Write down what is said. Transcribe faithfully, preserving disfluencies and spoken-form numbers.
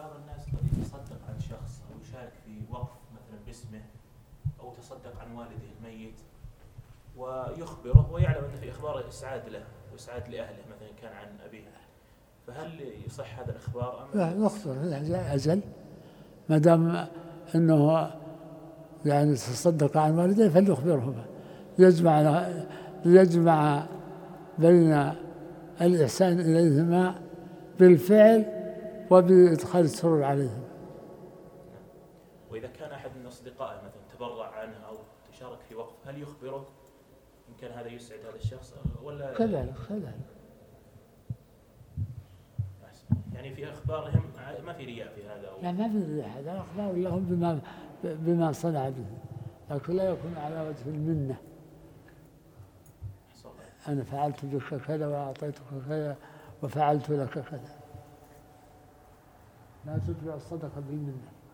بعض الناس قد يتصدق عن شخص أو يشارك في وقف مثلا باسمه أو تصدق عن والده الميت ويخبره ويعلم أن في إخباره إسعاد له وإسعاد لأهله مثلا كان عن أبيه، فهل يصح هذا الإخبار أم لا نخبر أجل ما دام أنه يعني تصدق عن والديه فليخبرهما، يجمع يجمع بين الإحسان إليهما بالفعل وبإدخال السرور عليهم. وإذا كان أحد من أصدقائه مثلا تبرع عنه أو تشارك في وقف هل يخبره إن كان هذا يسعد هذا الشخص ولا كذلك كذلك يعني في أخبارهم ما في رياء في هذا أو لا ما في رياء، هذا أخبار لهم بما بما صنع به، لكن لا يكون على وجه المنة. أنا فعلت بك كذا وأعطيتك كذا وفعلت لك كذا، لا تتبع الصدقة بالمنة.